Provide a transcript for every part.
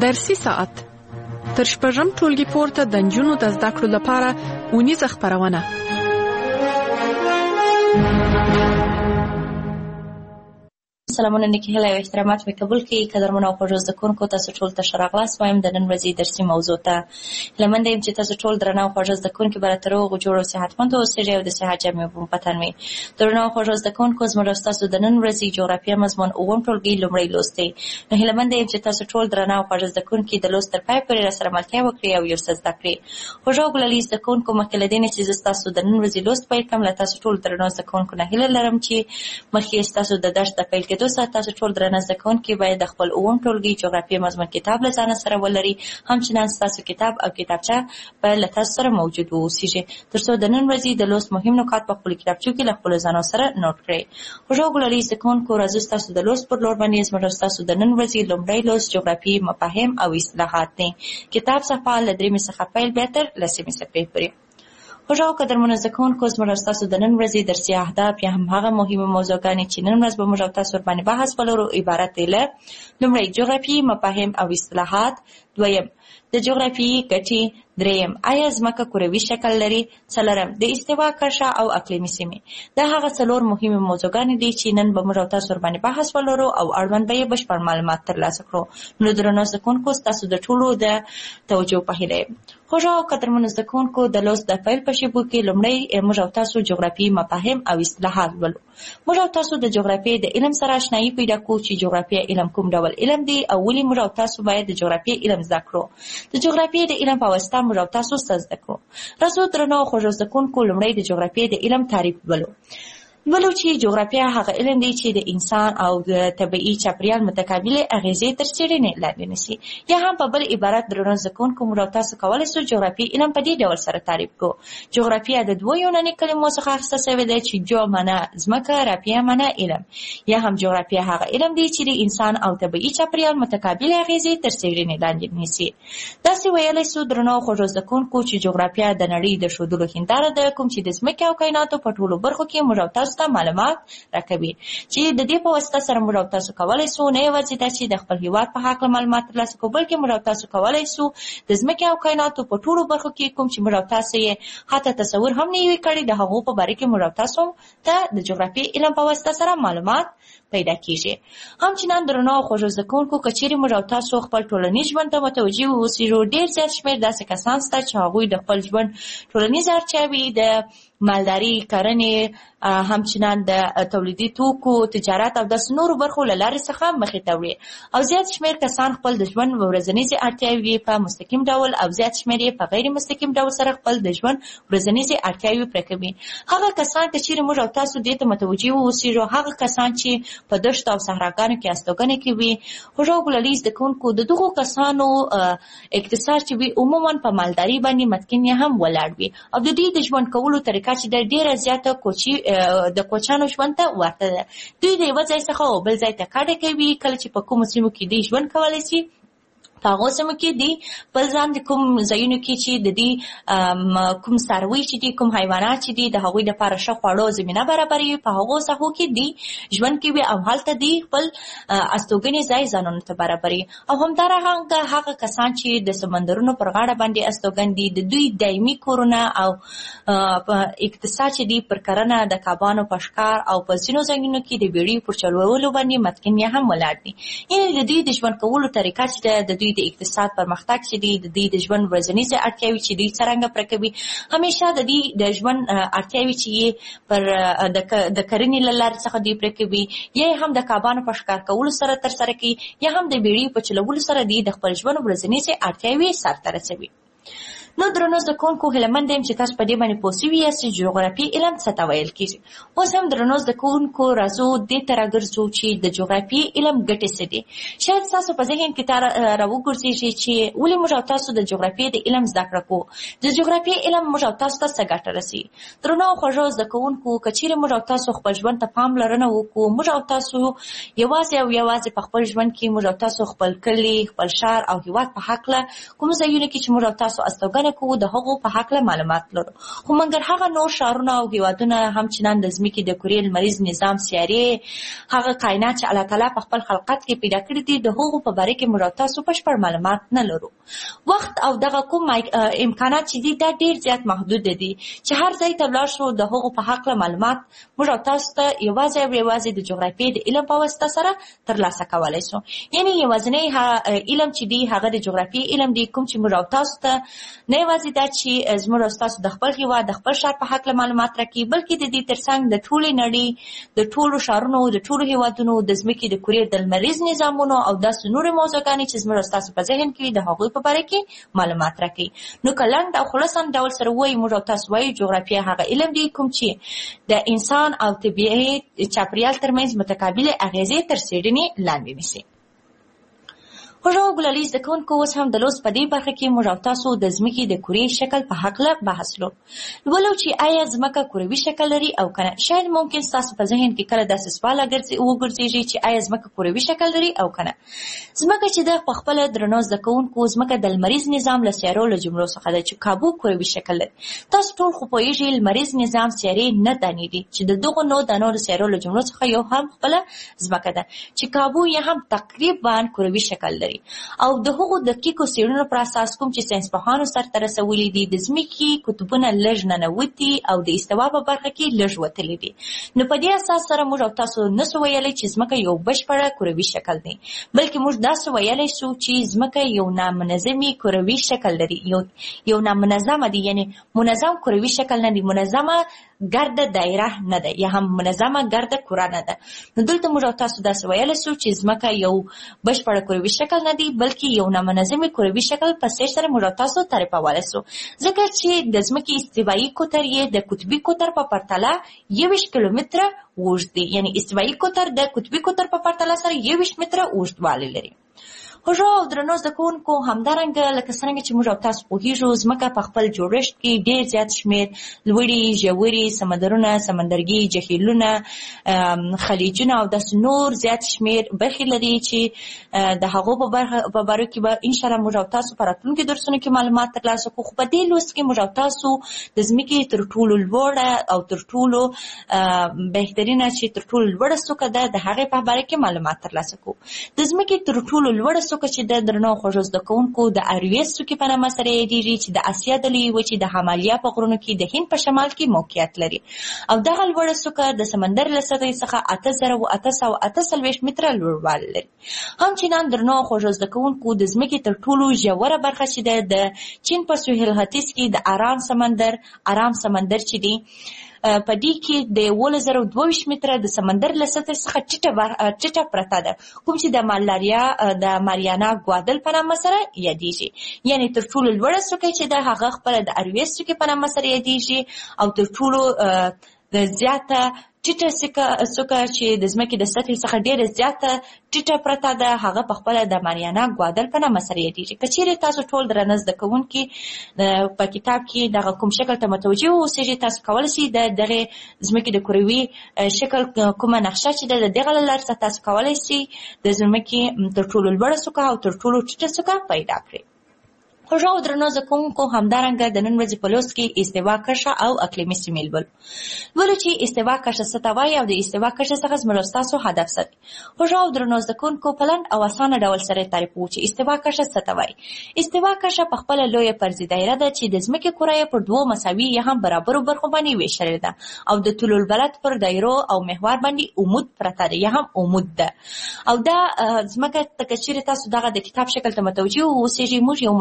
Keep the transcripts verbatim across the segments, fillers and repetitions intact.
درسي ساعت تر شپږم ټولګي پورته د نجونو د زده کړو لپاره اونیزه خپرونه. سلامونه نیکی هیله او احترامات مې قبول کړئ. قدرمنو او خوږو زده کوونکو، تاسو ټول ته ښه راغلاست وایم د نن ورځې درسي موضوع ته. هیله منده یم چې تاسو ټول درنه او خوږه زده کوونکي به راته روغ جوړ او صحتمند اوسېږئ او د صحت جامې به مو په تن وي. درنه او خوږو زده کوونکو، زموږ او ستاسو د نن ورځې جغرافیه مضمون اووم ټولګي لومړی لوست دی. نو هیله منده یم چې تاسو ټول درنه او خوږه زده کوونکي د لوست تر پای پورې راسره ملتیا وکړئ او یو څه زده کړئ. خوږو او ګلالي زده کوونکو، مخکې له دې نه چې زه ستاسو د نن ورځې لوست پیل کړم، له تاسو ټول درنو زده کوونکو نه هیله لرم چې مخکې ستاسو د درس د پیل کېدو څخه تاسو ټول درنه زده کوونکي باید د خپل اووم ټولګي جغرافیې مضمون کتاب له ځانه سره ولري. همچنان ستاسو کتاب او کتابچه باید له تاسو سره موجود واوسیږي تر څو د نن ورځې د لوست مهم نکات په خپلو کتابچو کې له خپلو ځانو سره نوټ کړئ. خوږو ګلالي زده کوونکو، راځو ستاسو د لوست پر لور باندې. زموږ ستاسو د نن ورځې لومړی لوست جغرافیې مفاهیم او اصطلاحات دی. کتاب صفحه له درېیمې څخه پیل بیا تر لسمې صفحې پورې. خوږو قدرمنو زده کوونکو، زموږ ستاسو د نن ورځې درسي اهداف یا هم هغه مهمه موضوعګانې چې نن ورځ به موږ او تاسو ورباندې بحث ولرو عبارت دی له: لومړی جغرافیې مفاهیم او اصطلاحات، دویم د جغرافیې ګټې، دریم آیا ځمکه کروي شکل لري، څلورم د استوا کرښه او اقلیمي سیمې. دا هغه څلور مهمې موضوعګانې دي چې نن به موږ او تاسو ورباندې بحث ولرو او اړوند به یې بشپړ معلومات ترلاسه کړو. نو درنو زده کوونکو، ستاسو د ټولو د توجه په هیله یم. خوږو او قدرمنو زده کوونکو، د لوست د پیل په شیبو کې لومړی موږ او تاسو جغرافیې مفاهیم او اصطلاحات ولولو. موږ او تاسو د جغرافیې د علم سره اشنایي پیدا کوو چې جغرافیه علم کوم ډول علم دی او ولې موږ او تاسو باید د جغرافیې علم زده کړو. د جغرافیې د علم په واسطه موږ او تاسو څه زده کړو. راځو درنو او خوږو زده کوونکو، لومړی د جغرافیې د علم تعریف ولولو. ولو چې جغرافیه هغه علم دی چې د انسان او د طبیعي چاپیریال متقابلې اغیزې تر څېړنې لاندې نیسي. یا هم په بل عبارت درنو زده کوونکو، موږ او تاسو کولی شو جغرافیې علم په دې ډول سره تعریف کړو. جغرافیه د دوو یوناني کلمو څخه اخیسته شوې ده چې جو معنا ځمکه، رافیه معنا علم. یا هم جغرافیه هغه علم دی چې د انسان او طبیعي چاپیریال متقابلې اغیزې تر څېړنې لاندې نیسي. داسې ویلی شو درنو خوږو زده کوونکو چې جغرافیه د نړۍ د ښودلو هنداره ده، کوم چې د ځمکې او کایناتو په ټولو برخو کې موږ او تاسو معلومات راکوي، چې د دې په واسطه سره موږ او تاسو کولی شو نه یوازې دا چې د خپل هیواد په هکله معلومات ترلاسه کړو، بلکې موږ او تاسو کولی شو د ځمکې او کایناتو په ټولو برخو کې کوم چې موږ او تاسو یې حتی تصور هم نه وي کړی، د هغو په باره کې موږ او تاسو ته د جغرافیې علم په واسطه سره معلومات پیدا کیږي. همچنان درنو او خوږو زده کوونکو، که چیرې موږ او تاسو خپل ټولنیز ژوند ته متوجه واوسېږو، ډېر زیات شمېر داسې کسان شته چې هغوی د خپل ژوند ټولنیزې اړتیاوې د مالداري، کرنې، همچنان د تولیدي توکو، تجارت او داسې نورو برخو له لارې څخه مخې ته وړي. او زیات شمېر کسان خپل د ژوند ورځنیزې اړتیاوې په مستقیم ډول او زیات شمېر یې په غیر مستقیم ډول سره خپل د ژوند ورځنیزې اړتیاوې پوره کوي. هغه کسان که چیرې موږ او تاسو دې ته متوجه واوسېږو، هغه کسان چې په دښتو او صحراګانو کې استوګنه کوي، خوږو ګلالي زده کوونکو، د دغو کسانو اقتصاد چې وي عموما په مالداري باندې متکن یې هم ولاړ وي او د دوی د ژوند کولو طریقه چې د ډېره زیاته کوچي د کوچیانو ژوند ته ورته ده. دوی د یوه ځای څخه او بل ځای ته کډه کوي. کله چې په کومو سیمو کې دوی ژوند کولی شي، په هغو سیمو کې دی بل ځان د کوم ځایونو کې چې د دې کوم څاروي چې دي، کوم حیوانات چې دي، د هغوی دپاره ښه خواړو زمینه برابروي، په هغو ساحو کې دی ژوند کوي او هلته دی خپل استوګنې ځای ځانونو ته برابروي. او همدارنګه هغه کسان چې د سمندرونو پر غاړه باندې استوګن دي، د دوی دایمي کورونه او اقتصاد چې دی پر کرنه، د کبانو په ښکار او په ځینو ځایونو کې د بیړیو پر چلولو باندې متکن یې هم ولاړ دي. یعنې د دوی د ژوند کولو طریقه چې د دوی د اقتصاد پرمختګ چې دی، د دوی د ژوند ورځنیزې اړتیاوې چې دوی څرنګه پوره کوي، همیشه د دوی د ژوند اړتیاوې چې یې پر د کرنې له لارې څخه دوی پوره کوي، یا هم د کبانو په ښکار کولو سره ترسره کوي، یا هم د بیړیو په چلولو سره دوی د خپل ژوند ورځنیزې اړتیاوې سرته رسوي. نو درنو زده کوونکو، هیله منده یم چې تاسو په دې باندې پوه سوي یاست چې جغرافیې علم څه ته ویل کېږي. اوس هم درنو زده کوونکو، راځو دې ته راګرځو چې د جغرافیې علم ګټې څه دي. شاید ستاسو په ذهن کې راوګرځېږي چې ولې موږ او تاسو د جغرافیې د علم زده کړه کوو، د جغرافیې علم موږ او تاسو ته څه ګټه رسي. درنو او خوږو زده کوونکو، که چیرې موږ او تاسو خپل ژوند ته پاملرنه وکړو، موږ او تاسو یوازې او یوازې په خپل ژوند کې موږ او تاسو خپل کلي، خپل ښار او هېواد په هکله کوم ځایونه کې چې موږ او تاسو استوګنه پوښتنه کوو د هغو په هکله معلومات لرو. خو مګر هغه نور ښارونه او هیوادونه هم چنان د ځمکې د کرې لمریز نظام سیارې هغه کائنات چې الله تعالی په خپل خلقت کې پیدا کړي دي د هغو په باره کې موږ او تاسو بشپړ معلومات نه لرو. وخت او دغه کوم امکانات چې دي دا ډېر زیات محدود دي چې هر ځای ته ولاړ شو د هغو په هکله معلومات موږ او تاسو ته یوازې او یوازې د جغرافیې د علم په واسطه سره ترلاسه کولی شو. یعنې یوازینی علم چې دی هغه د جغرافیې علم دی، کوم چې موږ او تاسو ته نه یوازې دا چې زموږ او تاسو د خپل هیواد د خپل ښار په هکله معلومات راکوي، بلکې د دې ترڅنګ د ټولې نړۍ د ټولو ښارونو د ټولو هیوادونو د ځمکې د کرې د لمریز نظامونو او داسې نورې موضوعګانې چې زموږ او تاسو په ذهن کې د هغوی په باره کې معلومات راکوي. نو که لنډ او خلاصا ډول سره وایي موږ او تاسو وایو جغرافیه هغه علم دی کوم چې د انسان او طبیعي چاپیریال ترمنځ متقابلې اغیزې تر څېړنې لاندې نیسي. خوږو ګلالي زده کوونکو اوس هم د لوست په دې برخه کې موږ او تاسو د ځمکې د کرې شکل په هکله بحث لرو. ولو چې آیا ځمکه کروي شکل لري او که نه. شاید ممکن ستاسو په ذهن کې کله داسې سوال وګرځېږي چې آیا ځمکه کروي شکل لري او که نه. ځمکه چې د پخپله درنو زده کوونکو ځمکه د لمریز نظام له سیارو له جملو څخه ده چې کابو کروي شکل لري. تاسو ټول خو پوهېږئ لمریز نظام سیارې نه دانې دي چې د دغو نو دانو د سیارو له جملو څخه یو هم خپله ځمکه ده چې کابو یې هم تقریبا کروي شکل لري. او د هغو دقیقو څېړنو پر اساس کوم چې ساینسپوهانو سرته رسولي دي د ځمکې قطبونه لږ ننوتي او د استوا په برخه کې لږ وتلي دي. نو په دې اساس سره موږ او تاسو نسو ویلی چې ځمکه یو بشپړه کروي شکل دی، بلکې موږ داسې ویلی شو چې ځمکه یو نامنظمي کروي شکل لري، یو یو نامنظمه دی، یعنی منظم کروي شکل نه دی، منظمه ګرده دایره نه ده یا هم منظمه ګرده کره نه ده. نو دلته موږ او تاسو داسې ویلی شو چې ځمکه یو بشپړه کروي شکل نه دی بلکې یو نامنظمي کروي شکل په څېر سره موږ او تاسو تعریفولی شو، ځکه چې د ځمکې استوایي قطر یې د قطبي قطر په پرتله یوویشت کیلومتره اوږد دی، یعنی استوایي قطر د قطبي قطر په پرتله سره یوویشت متره اوږدوالی لري. خوږو او درنو زده کوونکو همدارنګه لکه څرنګه چې موږ او تاسو پوهېږو ځمکه په خپل جوړښت کې ډېر زیات شمېر لوړې ژورې سمندرونه، سمندرګي جهیلونه، خلیجونه او داسې نور زیات شمېر برخې لري چې د هغو په باره کې به انشاءالله موږ او تاسو په راتلونکي درسونو کې معلومات ترلاسه کړو. خو په دې لوست کې موږ او تاسو د ځمکې تر ټولو لوړه او تر ټولو بهترینه چې تر ټولو لوړه څوکه ده د هغې په باره کې معلومات ترلاسه کړو. د ځمکې تر ټولو لوړه څوکه چې د درنو خوږو زده کوونکو د ارویس څوکې په نامه سره یادېږي چې د اسیا د لویې وچې د همالیا په غرونو کې د هند په شمال کې موقعیت لري او دغه لوړه څوکه د سمندر له سطحې څخه اته زره اته سوه اته څلوېښت متره لوړوالی لري. همچنان درنو خوږو زده کوونکو د ځمکې تر ټولو ژوره برخه چې ده د چین په سویل ختیځ کې د ارام سمندر ارام سمندر چې دی په دې کې د یولس زره دوه ویشت متره د سمندر له سطحې څخه ټیټه پرته ده، کوم چې د مالاریا د ماریانا ګوادل په نامه سره یادېږي. یعنې تر ټولو لوړه څوکه چې ده هغه خپله د ارویس څوکې په نامه سره یادېږي او تر ټولو زیاته ټیټه څوکه چې د ځمکې د سطحې څخه ډېره زیاته ټیټه پرته ده هغه پخپله د ماریانا ګوادل په نامه سره یادېږي. که چیرې تاسو ټول درنه زده کوونکي په کتاب کې دغه کوم شکل ته متوجه واوسېږئ، تاسو کولی شئ د دغې ځمکې د کروي شکل کومه نقشه چې ده د دغه له لارې څخه تاسو کولی شئ د ځمکې تر ټولو لوړه څوکه او تر ټولو ټیټه څوکه پیدا کړئ. خوږو او درنو زده کوونکو همدارنګه د نن ورځې په لوست کې استوا کرښه او اقلیمي سیمې لولو. ولو چې استوا کرښه څه ته وایي او د استوا کرښې څخه زموږ ستاسو هدف څه دی. خوږو او درنو زده کوونکو په لنډ او اسانه ډول سره تعریفوو چې استوا کرښه څه ته وایي. استوا کرښه په خپله لویه فرضي دایره ده چې د ځمکې کره یې پر دوو مساوي یا هم برابرو برخو باندې ویشلې ده او د طول البلد پر دایرو او محور باندې عمود پرته ده یا هم عمود ده. او دا ځمکه که چیرې تاسو دغه د کتاب شکل ته متوجه واوسېږئ، موږ یو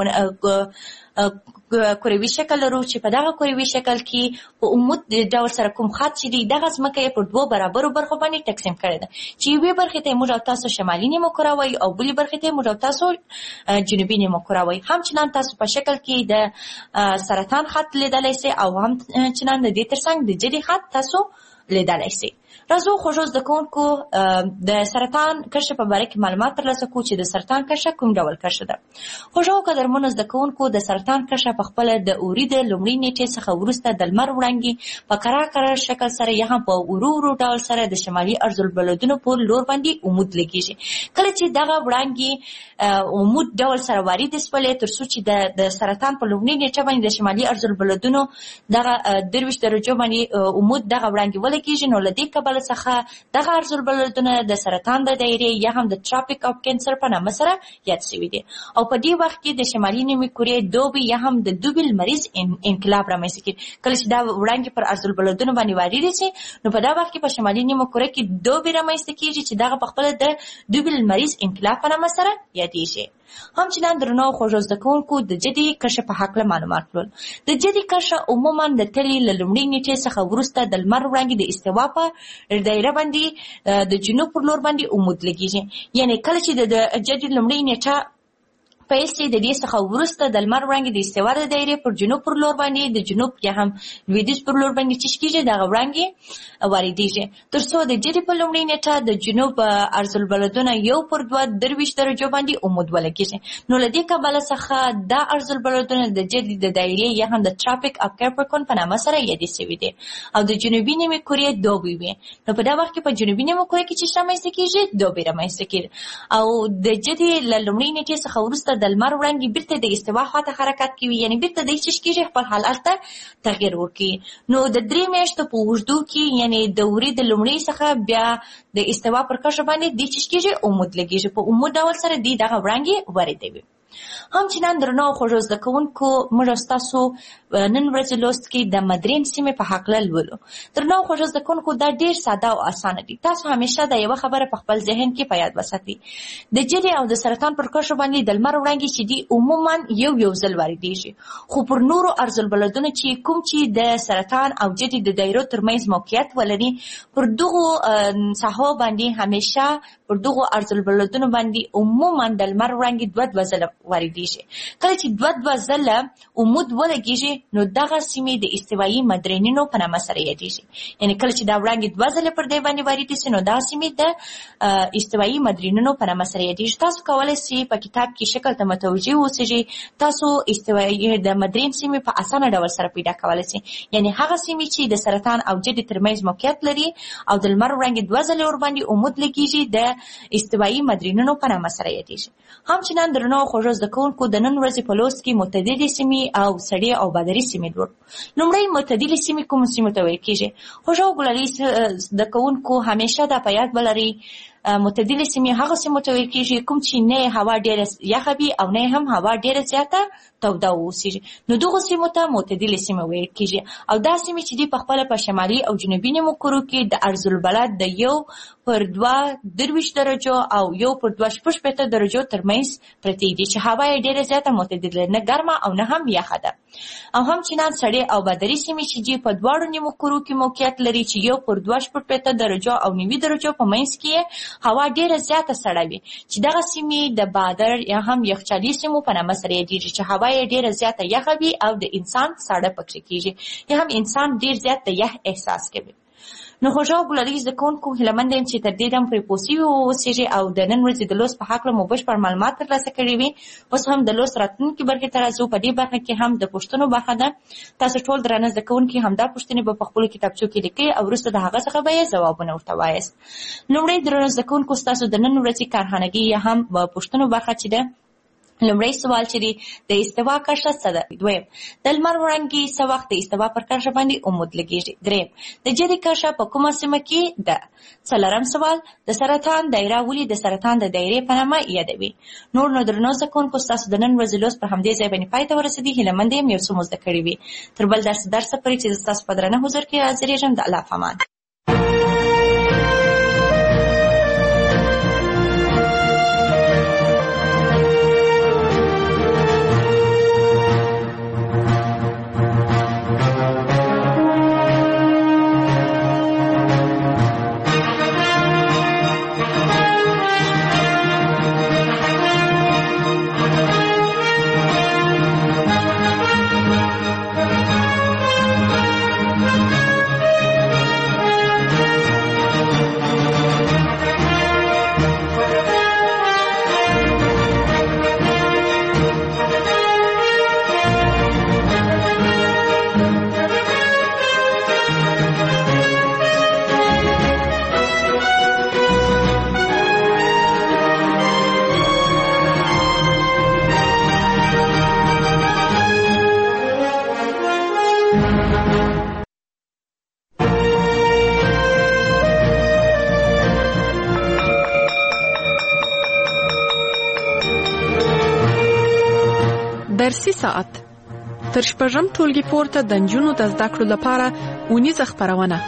کروي شکل لرو چې په دغه کروي شکل کې په عمود ډول سره کوم خط چې دی دغه ځمکه یې پر دوو برابرو برخو باندې تقسیم کړې ده چې یوې برخې ته موږ او تاسو شمالي نیمه کره وایي او بلې برخې ته موږ او تاسو جنوبي نیمه کره وایي. همچنان تاسو په شکل کې د سرطان خط لیدلی سئ او همچنان د دې ترڅنګ د جدي خط تاسو لیدلی سئ. راځو خوږو زده کوونکو د سرطان کرښې په باره کې معلومات ترلاسه کړو چې د سرطان کرښه کوم ډول کرښه ده. خوږو قدرمنو زده کوونکو د سرطان کرښه په خپله د اوري د لومړۍ نیټې څخه وروسته د لمر وړانګې په کرار کرار شکل سره یا هم په ورو ورو ډول سره د شمالي ارضالبلدونو په لور باندې عمود لګېږي. کله چې دغه وړانګې عمود ډول سره وارد شولې تر څو چې د د سرطان په لومړۍ نیټه باندې د شمالي ارضالبلدونو دغه درویشت درجو باندې عمود دغه وړانګې ولګېږي، نو له دې کبله څخه دغه ارضالبلدونه د سرطان د دایرې یا هم د ټراپیک اف کینسر په نامه سره یاد شوي دي. او په دې وخت کې د شمالي نیمې کورې دوبي یا هم د دوبي لمریز انقلاب رامنځته کېږي. کله چې دا وړانګې پر ارضالبلدونو باندې وارد شي نو په دا وخت کې په شمالي نیمه کوره کې دوبي رامنځته کېږي چې دغه په خپله د دوبي لمریز انقلاب په نامه سره یادېږي. همچنان درنو خوږو زده کوونکو د جدي کرښې په هکله معلومات کړل. د جدي کرښه عموما د تلې له لومړۍ نیټې څخه وروسته د لمر وړانګې د استوا په دایره باندې د جنوب پر لور باندې عمود لګېږي. یعنې کله چې د جدي لومړۍ نیټه پیل شي د دې څخه وروسته د لمر وړانګې د استوا د دایرې پر جنوب پر لور باندې د جنوب یا هم لویدیځ پر لور باندې چې کېږي دغه وړانګې واردېږي تر څو د جدي په لومړۍ نیټه د جنوب ارضالبلدونه یو پر دوه درویشت درجو باندې عمود ولګېږي. نو له دې کبله څخه دا ارضالبلدونه د جدي د دایرې یا هم د ټراپیک اف کیپریکون په نامه سره یادې شوي دي او د جنوبي نیمې کورې دوبی وي. نو په دا وخت کې په جنوبي نیمه کورې کې چې رامنځته کېږي دوبی رامنځته کېږي او د جدي له لومړۍ نیټې څخه وروسته د لمر وړانګې بیرته د استوا خواته حرکت کوي، یعنې بیرته د چې کېږي خپل حالت ته تغیر ورکوي. نو د درې میاشتو په اوږدو کې یعنې د وري د لومړۍ څخه بیا د استوا پر کرښه باندې د چې کېږي عمود لګېږي، په عمود ډول سره دی دغه وړانګې واردوي. همچنان درنو خوږو زده کوونکو موږ ستاسو نن ورځې لوست کې د مدرین سیمې په هکله لولو. درنو خوږو زده کوونکو دا ډېر ساده او اسانه دي. تاسو همیشه دا یوه خبره په خپل ذهن کې په یاد وساتئ. د جدي او د سرطان پر کرښو باندې د لمر وړانګې چې دي عموما یو یو ځل واردېږي، خو پر نورو ارضالبلدونو چې کوم چې د سرطان او جدي د دایرو ترمنځ موقعیت ولري پر دغو ساحو باندې همیشه پر دغو ارضالبلدونو باندې عموما د لمر وړانګې دوه دوه ځله واردېږي. کله چې دوه دوه ځله عمود ولګېږي نو دغه سیمې د استوایي مدرینونو په نامه سره یادېږي. یعنې کله چې دا وړانګې دوه ځله پر دې باندې واردې شي نو دغه سیمې د استوایي مدرینونو په نامه سره یادېږي. تاسو کولی شئ په کتاب کې شکل ته متوجه اوسئ. تاسو استوایي د مدرین سیمې په اسانه ډول سره پیدا کولی شئ، یعنې هغه سیمې چې د سرطان او جدي ترمنځ موقعیت لري او د لمر وړانګې دوه ځلې ورباندې عمود لګېږي د استوایي مدرینونو په نامه سره یادېږي. همچنان درنو خوږو زده کوونکو د نن ورځې په لوست کې معتدلې سیمې او سړې او بادري سیمې لولو. لومړی معتدلې سیمې کومو سیمو ته ویل کېږي؟ خوږو ګلالي زده کوونکو همیشه دا په یاد ولرئ معتدلې سیمې هغه سیمو ته ویل کېږي کوم چې نه هوا ډېره یخه وي او نه هم هوا ډېره زیاته توده واوسېږي، نو دغو سیمو ته معتدلې سیمې ویل کېږي. او دا سیمې چې دي په خپله په شمالي او جنوبي نیمو کورو کې د ارضالبلد د یو پر دوه درویشت درجو او یو پر دوه شپږ شپېته درجو ترمنځ پرتې دي چې هوا یې ډېره زیاته معتدله، نه ګرمه او نه هم یخه ده. او همچنان سړې او بادري سیمې چې دي په دواړو نیمو کورو کې موقعیت لري چې یو پر دوه شپږ شپېته درجو او نوي درجو په منځ کې هوا ډېره زیاته سړه وي چې دغه سیمې د بادر یا هم یخچالي سیمو په نامه سره یادېږي چې هوا یې ډېره زیاته یخه وي او د انسان ساړه پکې کېږي یا هم انسان ډېر زیات د یخ احساس کوي. نو خوږو ګلالي زده کوونکو هیله مند یم چې تر دې دم پرې پوه سوي واوسېږئ او د نن ورځې د لوست په هکله مو بشپړ معلومات ترلاسه کړي وي. اوس هم د لوست راتلونکي برخې ته راځو. په دې برخه کې هم د پوښتنو برخه ده. تاسو ټول درانه زده کوونکي همدا پوښتنې به په خپلو کتابچو کې لیکئ او وروسته د هغه څخه به یې ځوابونه ورته وایاست. لومړی درانه زده کوونکو ستاسو د نن ورځې کارخانګي یا هم پوښتنو برخه چې ده لومړی سوال چې دی د استوا کرښه څه ده؟ دویم د لمر وړانګې څه وخت د استوا پر کرښه باندې عمود لګېږي؟ دریم د جدي کرښه په کومه سیمه کې ده؟ څلورم سوال د سرطان دایره ولې د سرطان د دایرې په نامه یادوي؟ نور نو درنو زده کوونکو ستاسو د نن ورځې لوست پر همدې ځای باندې پای ته ورسېدي. هیله مند یم یو څه مو زده کړي وي. تر بل درس درسه پورې چې زه ستاسو په درانه حضور کې حاضرېږم د الله په امان. درسي ساعت تر شپږم ټولګي پورته د نجونو د زده کړو لپاره اونیزه خپرونه.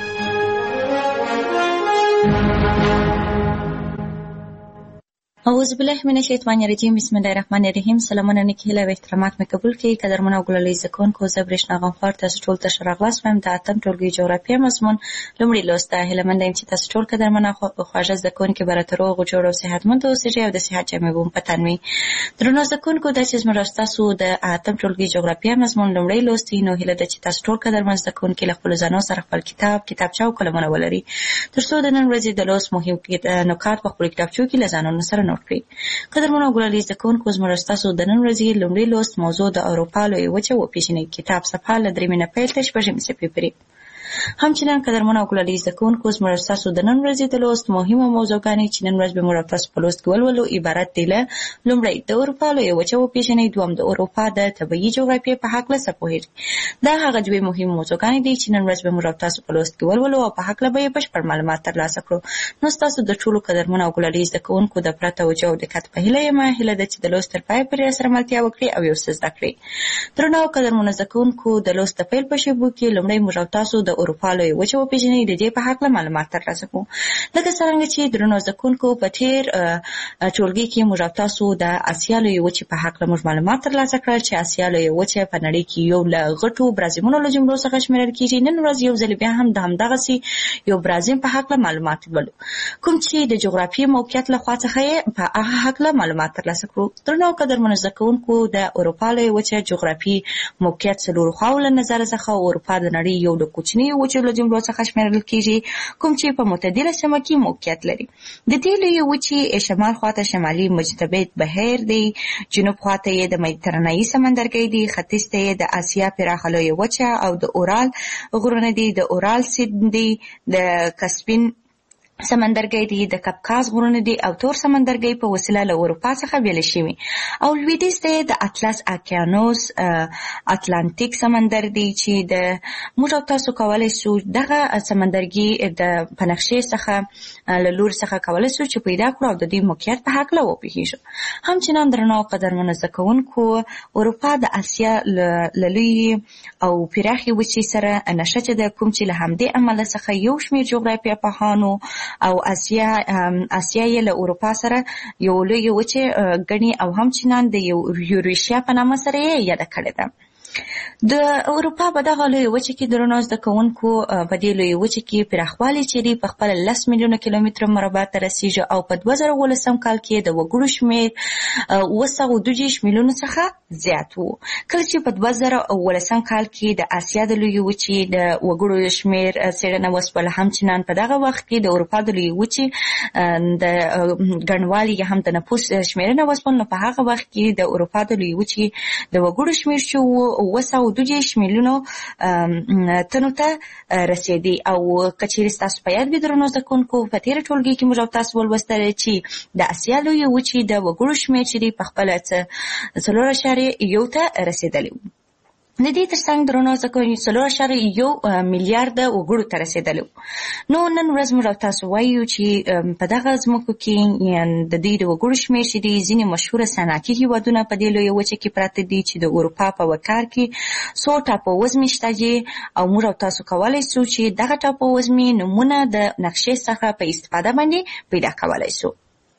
اعوذ بالله من الشیطان الرجیم. بسم الله الرحمن الرحیم. سلامونه نیکی هیله و احترامات مې قبول کړئ. قدرمن او ګلالي زده کوونکو، زه برېښنا غمخوار تاسو ټول ته ښه راغلاست وایم. د اتم ټولګي جغرافیه مضمون لومړي لوست ته هیله مند یم چې تاسو ټول قدرمن او خواږه زده کوونکي به راته روغ جوړ او صحتمند اوسئ او د صحت جامې به مو په تن وي. درنو زده کوونکو، دا چې زموږ ستاسو د اتم ټولګي جغرافیه مضمون لومړی لوست دی، نو هیله ده چې تاسو ټول قدرمن زده کوونکي له خپلو ځانو سره خپل کتاب، کتابچه او قلمونه ولرئ، تر څو د نن ورځې د لوست مهم نکات په خپلو کتابچو کې له ځانونو سره نوټ کړئ. قدرمن او ګلالي زده کوونکو، زموږ ستاسو د نن ورځې لومړی لوست موضوع د اروپا لویه وچه وپېژنئ. کتاب صفحه له درېیمې نه پیل تر شپږمې صفحې پورې. همچنان قدرمن او ګلالي زده کوونکو، زموږ ستاسو د نن ورځې د لوست مهمه موضوعګانې چې نن ورځ به موږ تاسو په لوست کې ولولو عبارت دي له: لومړی د اروپا لویه وچه وپېژنئ، دوم د اروپا د طبیعي جغرافیې په هکله څه پوهېږئ. دا هغه دوې مهمې موضوعګانې دي چې نن ورځ به موږ تاسو په لوست کې ولولو او په هکله به یې بشپړ معلومات ترلاسه کړو. نو ستاسو د ټولو قدرمن او ګلالي زده کوونکو د پوره توجه او دقت په هیله یم. هیله ده چې د لوست تر پایه پورې راسره ملتیا وکړئ او یو څه زده کړئ. درنو قدرمنو زده کوونکو، د لوست د پیل په شیبو کې لومړی موږ تاسو د اروپا لویه وچه وپېژنئ د دې په هکله معلومات ترلاسه کړو. لکه څرنګه چې درنو زده کوونکو، په تېر ټولګي کې موږ تاسو د اسیا لویې وچې په هکله موږ معلومات ترلاسه کړل چې اسیا لویه وچه په نړۍ کې یو له غټو برازیمونو له جملو څخه شمېرل کېږي. نن ورځ یو ځل بیا هم د همدغسې یو برازیم په هکله معلومات لولو، کوم چې د جغرافیې موقعیت له خوا څخه یې په هغه هکله معلومات ترلاسه کړو. درنو قدرمنو زده کوونکو، د اروپا لویه وچه جغرافي موقعیت څلورو خواو له نظره څخه اروپا د نړۍ یو له کوچنیو وچو له جملو څخه شمېرل کېږي، کوم چې په معتدله سیمه کې موقعیت لري. د دې لویې وچې شمال خواته شمالي مجتبط بحیر دی، جنوب خواته یې د مدیترانهیي سمندرګی دی، ختیځ ته یې د اسیا پراخه لویه وچه او د اورال غرونه دي، د اورال سیند دی، د کسپین سمندرګی دی، د کپکاز غرونه دي او تور سمندرګی په وسیله له اروپا څخه بیل شوي، او لویدیځ ته د اطلس اقیانوس اتلانتیک سمندر دی چې د موږ تاسو کولی شو دغه سمندرګي د په نقشې څخه له لوري څخه کولی شو چې پیدا کړو او د دې موقعیت په هکله وپوهېږو. همچنان درنو قدرمنو زده کوونکو، اروپا د اسیا له لویې او پراخې وچې سره نښته ده، کوم چې له همدې امله څخه یو شمېر جغرافیه پوهانو او اسیا اسیا یې له اروپا سره یو لویه وچه ګڼي او همچنان د یوریشیا په نامه سره یې یاده کړې ده. د اروپا په دغه لویه وچه کې درنو زده کوونکو، په دې لویه وچه کې پراخوالی چې دی په خپله لس میلیونه کیلومتره مربع ته رسیږي او په دوه زره اوولسم کال کې د وګړو شمېر اوه سوه دوه دېرش میلیونو څخه زیات و. کله چې په دوه زره اوولسم کال کې د اسیا د لویې وچې د وګړو شمېر څېړنه وسوله، همچنان په دغه وخت کې د اروپا د لویې وچې د ګڼوالي یا هم د نفوس شمېرنه وسوله، نو په هغه وخت کې د اروپا د لویې وچې د وګړو شمېر چې اوه سوه دوه دېرش میلیونو تنو ته رسېدی. او که چېرې ستاسو په یاد وي درنو زده کوونکو، په تېره ټولګي کې موږ تاسو ولوستل چې د اسیا لویې وچې د وګړو شمېر چې دی په خپله څلور اعشاریه یو ته رسېدلی و. د دې تر څنګ درنو زده کوونکو، څلور اعشاریه یو میلیارده وګړو ته رسېدلی و. نو نن ورځ موږ تاسو وایو چې په دغه ځمکو کې د دوی د وګړو شمېر چې دی، ځینې مشهوره صنعتي هېوادونه په دې لویه وچه کې پراته دي چې د اروپا په وکار کې څو ټاپووزمې شته دي، او موږ تاسو کولی شو چې دغه ټاپووزمې نومونه د نقشې څخه په استفاده باندې پیدا کولی شو.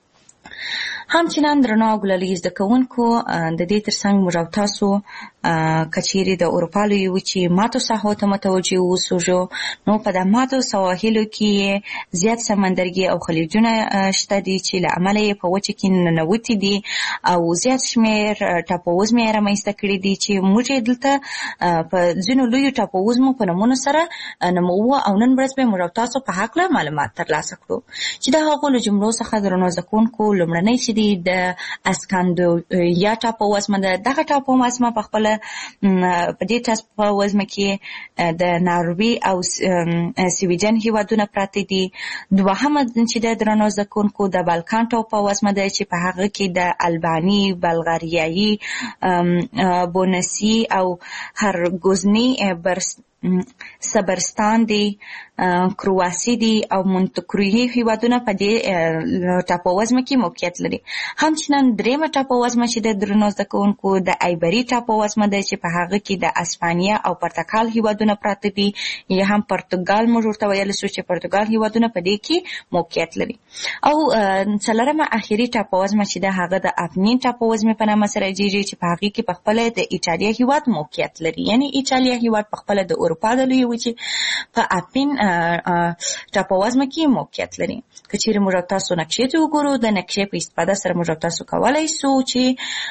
همچنان درنو ګلالي زده کوونکو، د دې تر څنګ موږ تاسو که چیرې د اروپا لویې وچې ماتو ساحو ته متوجه اوسو، نو په د ماتو سواحلو کې زیات سمندرګي او خلیجونه شته دي چې له امله یې په وچه کې ننوتي دي او زیات شمېر ټاپووزمې یې رامنځته کړي دي چې موږ یې دلته په ځینو لویو ټاپووزمو په نومونو سره نوموو او نن ورځ به موږ تاسو په هکله معلومات ترلاسه کړو چې د هغو له جملو څخه درنو زده کوونکو لومړنی چې دی د اسکاندیناویا ټاپووزمه ده. دغه ټاپووزمه په خپله په دې ټاپووزمه کې د ناروې او سویډن هېوادونه پراته دي. دوهمه چې د درنو زده کوونکو د بالکان ټاپووزمه ده چې په هغه کې د الباني، بلغاریایي، بونسي او هرګوزني صبرستان دی، کرواسی دی او مونتکرویي هیوادونه په دې ټاپووزمه کې موقعیت لري. همچنان دریمه ټاپووزمه چې د درنو زده کوونکو د ایبري ټاپووزمه ده چې په هغه کې د اسپانیا او پرتګال هیوادونه پراته دي، یا هم پرتګال موږ ورته ویلی سو چې پرتګال هیوادونه په دې کې موقعیت لري. او څلورمه اخري ټاپووزمه چې ده هغه د اپنین ټاپووزمې په نامه سره یادېږي چې په هغې کې پخپله د ایټالیا هیواد موقعیت لري. یعنې ایټالیا هیواد پخپله د اروپا د لویې وچې په اپین ټاپووزمه کې موقعیت لري. که چیرې موږ تاسو نقشې ته وګورو، د نقشې په استفاده سره موږ تاسو کولی سو چې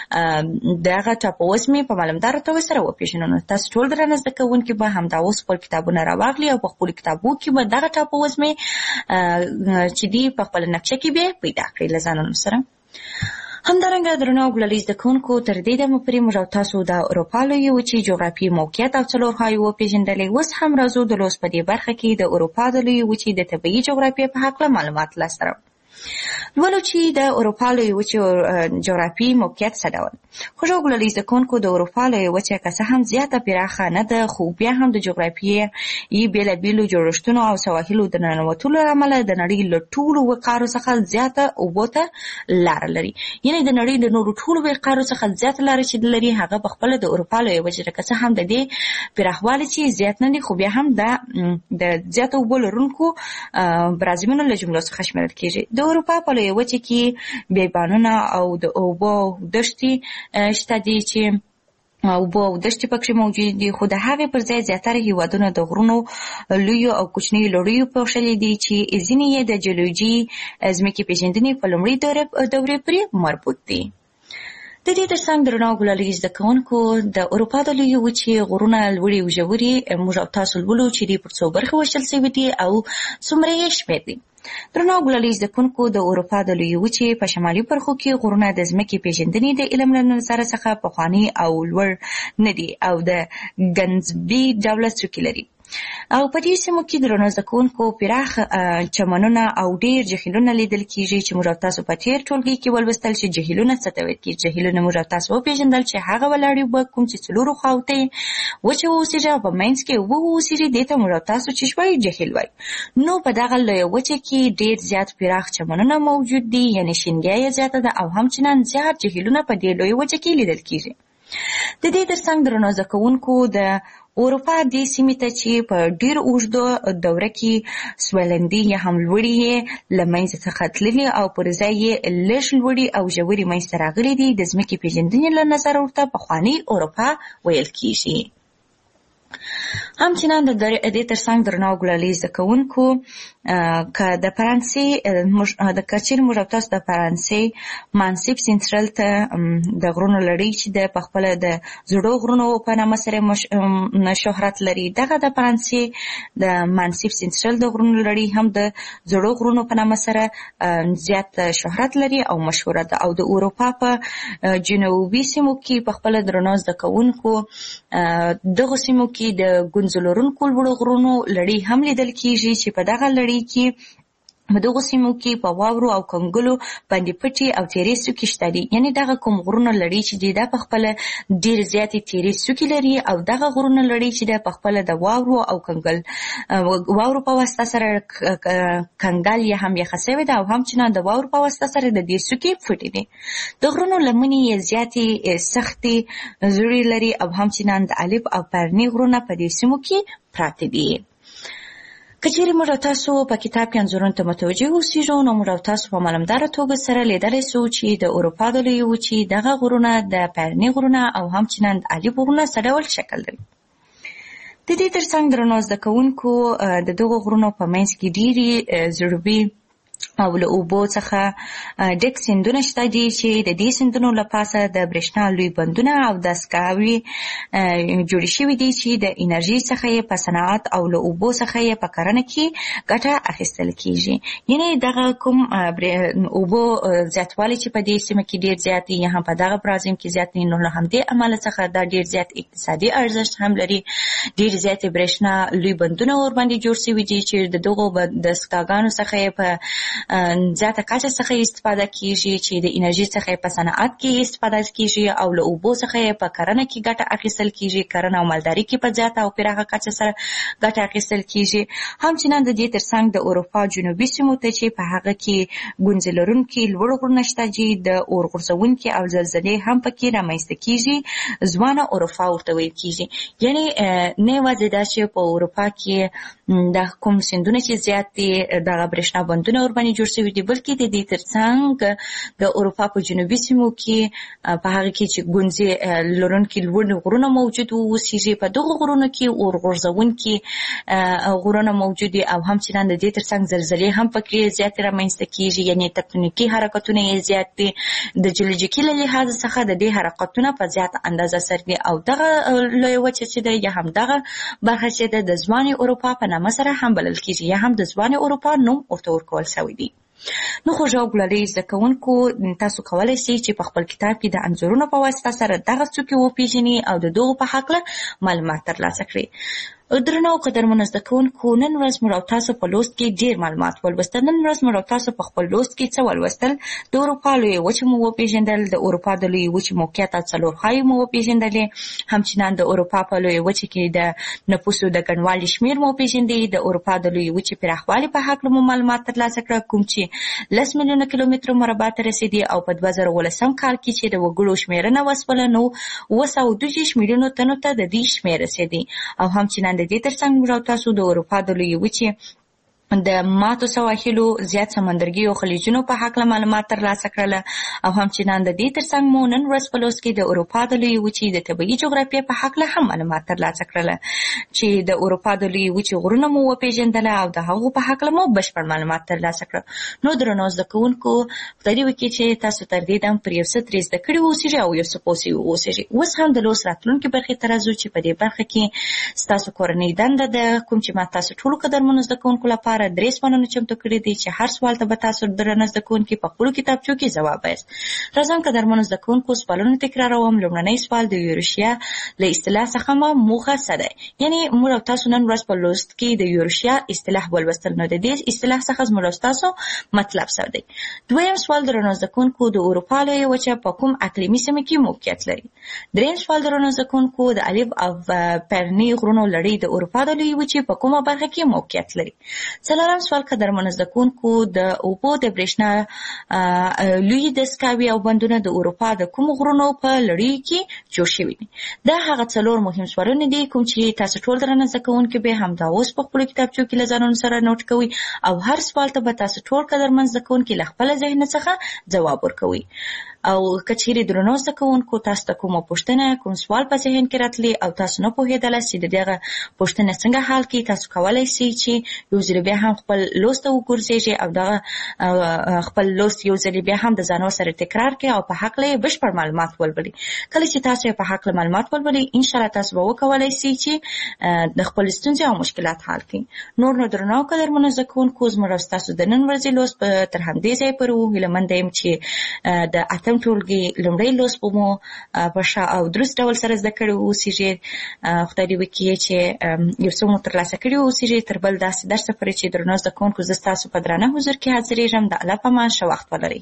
دغه ټاپووزمې په معلومداره توګه سره وپېژنو. نو تاسو ټول درنه زده کوونکي به همدا اوس خپل کتابونه راواخلي او په خپلو کتابو کې به دغه ټاپووزمې چې دي په خپله نقشه کې به پیدا کړئ له ځانونو سره. همدارنګه درنو ګلالي زده کوونکو، تر دې دمه پورې موږ تاسو د اروپا لویې وچې جغرافیې موقعیت او څلورخوایي وپېژندلې. اوس هم راځو د لوست په دې برخه کې د اروپا د لویې وچې د طبیعي جغرافیې په هکله معلومات لاسته راوړو. لولو چې د اروپا لویې وچې جغرافیې موقعیت څه ډول. خوږو ګلالي زده کوونکو، د اروپا لویې وچه که څه هم زیاته پراخه نه ده، خو بیا هم د جغرافیې بېلابېلو جوړښتونو او سواحلو د ننوتلو له امله د نړۍ له ټولو وقارو څخه زیاته اوبو ته لاره لري. یعنې د نړۍ د نورو ټولو وقارو څخه زیاته لاره چې لري هغه پخپله د اروپا لویې وچې ده. که څه هم د دې پراخوالی چې زیات نه دي، خو بیا هم د زیاته اوبو لرونکو برازیلونو له جملو څخه شمیرل کېږي. د اروپا په لویې وچې کې بیابانونه او د اوبو دښتې شته دي چې اوبه او دښتې پکې موجود دي، خو د هغې پر ځای زیاتره هیوادونه د غرونو لویو او کوچنیو لړیو پوښلي دي چې ځینې یې د جیولوژي ځمکې پېژندنې په لومړۍ دورې پورې مربوط دي. د دې ترڅنګ درنو ګلالي زده کوونکو، د اروپا د لویې وچې غرونه لوړې او ژورې موږ او تاسو لولو چې دوی پر څو برخې ویشل شوي دي او څومره یې شمېر دي. درنو ګلالي زده کوونکو، د اروپا د لویې وچې په شمالي برخو کې غرونه د ځمکې پېژندنې د علم له نظره څخه پخواني او لوړ نه دي او د ګنزبي ډوله څوکې لري. او په دې سیمو کې درنو زده کوونکو پراخ چمنونه او ډېر جهیلونه لیدل کېږي چې موږ تاسو په تېر ټولګي کې ولوستل چې جهیلونه څه ته ویل کېږي. جهیلونه موږ تاسو وپېژندل چې هغه ولاړې اوبه کوم چې څلورو خواو ته وچه واوسېږي او په منځ کې اوبه واوسېږي، دې ته موږ تاسو چې وایي جهیل وایي. نو په دغه لویه وچه کې ډېر زیات پراخ چمنونه موجود دي، یعنې شینګیا یې زیاته ده او همچنان زیات جهیلونه په دې لویه وچه کې لیدل کېږي. د دې ترڅنګ درنو زده کوونکو، د اروپا دې سیمې ته چې په ډېر اوږده دوره کې سویلندي یا هم لوړې یې له منځه څخه تللي او پر ځای یې لږ لوړې او ژورې منځته راغلي دي، د ځمکې پېژندنې له نظره ورته پخوانۍ اروپا ویل کېږي. همچنان د دې ترڅنګ درنو ګلالي زده کوونکو، که د فرانسې د که چیرې موږ تاسو د فرانسې مانسیف سینترل ته د غرونو لړۍ چې د پخپله د زړو غرونو په نامه سره شهرت لري، دغه د فرانسې د مانسیف سینترل د غرونو لړۍ هم د زړو غرونو په نامه سره زیات شهرت لري او مشهوره ده. او د اروپا په جنوبي سیمو کې پخپله درنو زده کوونکو دغو سیمو کې د ګونځو لرونکو لوړو غرونو لړۍ هم لیدل کېږي چې په دغه لړۍ کې په دغو سیمو کې په واورو او کنګلو باندې پټې او تیرې څوکې شته دي. یعنې دغه کوم غرونه لړۍ چې دي دا پخپله ډېر زیاتې تیرې څوکې لري او دغه غرونه لړۍ چې ده پخپله د واورو او کنګل واورو په واسطه سره کنګل یا هم یخه سوې ده او همچنان د واورو په واسطه سره د دې څوکې پټې دي. د غرونو لمنې یې زیاتې سختې زړې لري او همچنان د الف او پرنې غرونه په دې سیمو کې پراته دي. که چیرې موږ تاسو په کتاب کې انځورونو ته متوجه اوسېږو، نو موږ تاسو په معلومداره توګه سره لیدلی سو چې د اروپا د لویې وچې دغه غرونه د پرنې غرونه او همچنان د الف غرونه څه ډول شکل لري. د دې ترڅنګ درنو زده کوونکو، د دغو غرونو په منځ کې ډېرې زړوبې او له اوبو څخه ډک سیندونه شته دي چې د دې سیندونو له پاسه د برېښنا لوی بندونه او دستګاوې جوړې شوي دي چې د انرژۍ څخه یې په صنعت او له اوبو څخه یې په کرنه کې ګټه اخیستل کېږي. یعنې دغه کوم اوبو زیاتوالی چې په دې سیمه کې ډېر زیات دي یا هم په دغه برازیم کې زیات دي، نو له همدې امله څخه دا ډېر زیات اقتصادي ارزښت هم لري. ډېر زیاتې برېښنا لوی بندونه ورباندې جوړ شوي دي چې د دغو دستګاګانو څخه یې په زیاته کچه څخه استفاده کیږي چې د انرژي څخه په صنعت کې استفاده کیږي او له اوبو څخه په کرنه کې ګټه اخیستل کیږي، کرنه او مالداري کې په زیاته او پراخه کچه سره ګټه اخیستل کیږي. همچنان د دې ترڅنګ د اروپا جنوبي سیمو ته چې په هغه کې ګونځې لرونکي لوړ غرونه شته چې د اور غورځونکي او زلزلې هم پکې رامنځته کیږي، ځوانه اروپا ورته ویل کیږي. یعنی نه یوازې دا چې په اروپا کې د کوم سیندونه چې زیات دي دغه برېښنا بندونه ورباندې جوړ شوي دي، بلکې د دې ترڅنګ د اروپا په جنوبي سیمو کې په هغه کې چې ګونځې لرونکي لوړ غرونه موجود اوسېږي، په دغو غرونو کې اور غورځونکي غرونه موجود دي او همچنان د دې ترڅنګ زلزلې هم پکې زیاتې رامنځته کیږي. یعنی تکتونیکي حرکتونه یې زیات دي. د جیولوژیکي له لحاظه څخه د دې حرکتونه په زیاته اندازه سره دي او دغه لویه وچه چې ده یا هم دغه برخه چې ده د ځوانې اروپا په نامه سره هم بلل کیږي یا هم د ځوانې اروپا نوم ورته ورکول شوی دی. نو خو ژو ګلالۍ زده کوونکو تاسو کولی شئ چې په خپل کتاب کې د انځورونو په واسطه سره دغه څوکې وپېژنئ او د دغو په هکله معلومات ترلاسه کړئ. درنو قدرمنو زده کوونکو، نن ورځ موږ او تاسو په لوست کې ډېر معلومات ولوستل. نن ورځ موږ او تاسو په خپل لوست کې څه ولوستل؟ د اروپا لویې وچې مو وپېژندل، د اروپا د لویې وچې موقعیت او څلورخوایي مو وپېژندلې، همچنان د اروپا په لویې وچې کې د نفوسو د ګڼوالي شمېر مو وپېژندې، د اروپا د لویې وچې پراخوالي په هکله مو معلومات ترلاسه کړه، کوم چې لس میلیونه کیلومتره مربع ته رسېدي او په دوه زره اوولسم کال کې چې د وګړو شمېرنه وسوله نو اوه سوه دوه دېرش میلیونو تنو ته د دې شمېر رسېدی. او همچنان د دې ترڅنګ موږ او تاسو د اروپا د لویې وچې د ماتو سواحلو زیات سمندرګي او خلیجونو په هکله معلومات ترلاسه کړله او همچنان د دې ترڅنګ مو نن ورځ په لوست کې د اروپا د لویې وچې د طبیعي جغرافیې په هکله هم معلومات ترلاسه کړله چې د اروپا د لویې وچې غرونه مو وپېژندله او د هغو په هکله مو بشپړ معلومات ترلاسه کړه. نو درنو زده کوونکو، خدای دې وکړي چې تاسو تر دې دم پر یو څه ترې زده کړي واوسېږئ او یو څه پوه سوي واوسېږئ. اوس هم د لوست راتلونکې برخې ته راځو چې په دې برخه کې ستاسو کورنۍ دنده ده، کوم چې ما تاسو ټولو قدرمنو زده کوونکو لپاره درې سوالونه چمتو کړي دي چې هر سوال ته به تاسو درنه زده کوونکي په خپلو کتابچو کې ځواب وایاست. راځم قدرمنو زده کوونکو سوالونه تکراروم. لومړنی سوال د یوروشیا له اصطلاح څخه ما موخه څه دی؟ یعنې موږ او تاسو نن ورځ په لوست کې د یوروشیا اصطلاح ولوستل، نو د دې اصطلاح څخه زموږ او تاسو مطلب څه دی؟ دویم سوال درنو زده کوونکو د اروپا لویه وچه په کوم اقلیمي سیمه کې موقعیت لري؟ دریم سوال درنو زده کوونکو د الف او پرني غرونو لړۍ د اروپا د لویې وچې په کومه برخه کې موقعیت لري؟ څلورم سوال قدرمنو زده کوونکو د اوبو د برېښنا لوی دستګاوې او بندونه د اروپا د کومو غرونو په لړۍ کې جوړ شوي دي؟ دا هغه څلور مهم سوالونه دي کوم چې تاسو ټول درنه زده کوونکي به همدا اوس په خپلو کتابچو کې له ځانونو سره نوټ کوئ او هر سوال ته به تاسو ټول قدرمن زده کوونکي له خپله ذهن څخه ځواب ورکوئ. او که چیرې درنو زده کوونکو تاسو ته کومه پوښتنه کوم سوال په ذهن کې راتلی او تاسو نه پوهېدله چې د دغه پوښتنې څنګه حل کړئ، تاسو کولی شئ چې یو ځل بیا هم خپل لوست ته وګرځېږئ او دغه خپل لوست یو ځل بیا هم د ځانو سره تکرار کړئ او په هکله یې بشپړ معلومات ولولئ. کله چې تاسو یې په هکله معلومات ولولئ، انشاءالله تاسو به وکولی شئ چې د خپلې ستونزې او مشکلات حل کړئ. نور نو درنو قدرمنو زده کوونکو، زموږ او ستاسو د نن ورځې لوست به تر همدې ځایه پورې و. هیله یم چې د اتم ټولګي لومړی لوست به مو په ښه او درست ډول سره زده کړي واوسېږي. خدای دې وکړي چې یو څه مو ترلاسه کړي واوسېږي. تر بل داسې درسه پورې چې درنو زده کوونکو زه ستاسو په درانه حضور کې حاضرېږم. د الله په امان، ښه وخت ولرئ.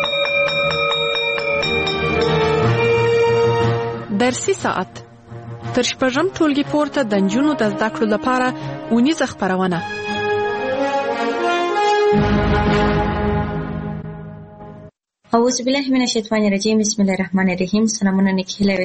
درسي ساعت تر شپږم ټولګي پورته د نجونو د زده کړو لپاره اونیزه خپرونه. اعوذ بالله من الشیطان الرجیم. بسم الله الرحمن الرحیم. سلامونه نیکهیله